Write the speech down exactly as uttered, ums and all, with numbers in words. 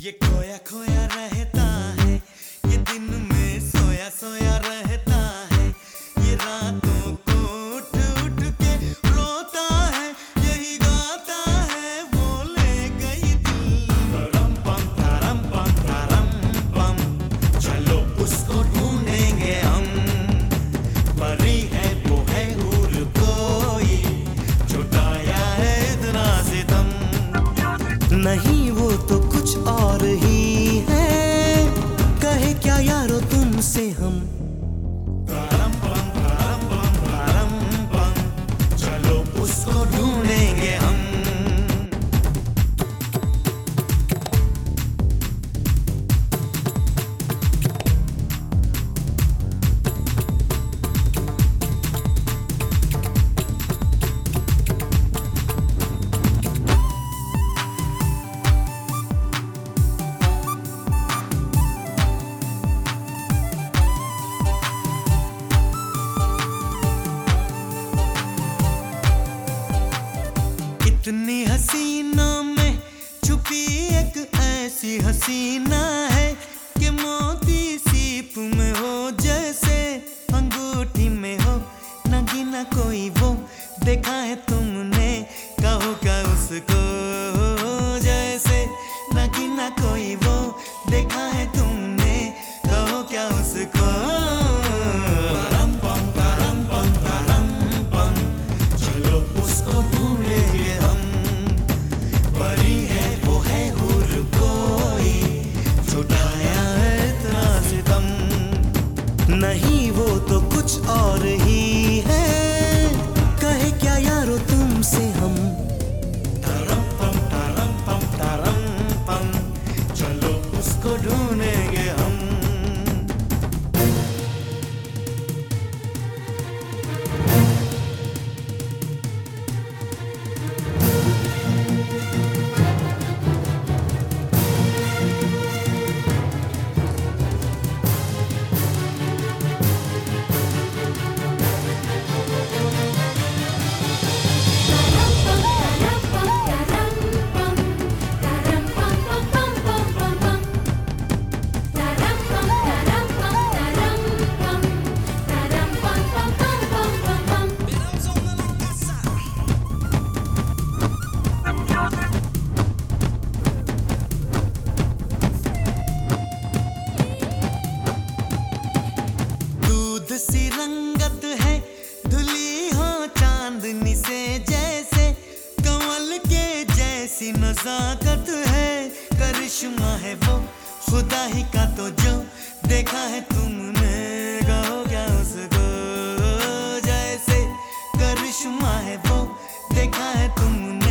ये खोया खोया रहता है, ये दिन में सोया सोया रहता है, ये रातों को उठ उठ के रोता है, यही गाता है वो ले गई दिल। तरम पम तरम पम तरम पम, चलो उसको ढूंढेंगे हम। परी है वो है हूर कोई, छुटाया है इतना सितम। नहीं वो तो कुछ और ही है, कहे क्या यारो तुमसे हम। तरम पम तरम पम तरम पम, चलो उसको ढूंढेंगे हम। इतनी हसीना में छुपी एक ऐसी हसीना है कि मोती सीप में हो जैसे अंगूठी में हो, नगीना कोई वो देखा है तुमने, कहो क्या उसको जैसे नगीना कोई वो देखा है तुमने, कहो क्या उसको। तरम पम तरम पम तरम पम, चलो उसको ढूंढेंगे हम। परी है वो है हूर कोई, छुटाया है इतना सितम। नहीं वो तो कुछ और ही है, कहे क्या यारो तुमसे हम। तरम पम तरम पम तरम पम, चलो उसको ढूंढेंगे हम। दूध सी रंगत है, धुली हो चांदनी से जैसे, कमल के जैसी नजाकत है, करिश्मा है वो खुदा ही का तो जो देखा है तुमने, कहो क्या उसको जैसे करिश्मा है वो देखा है तुमने।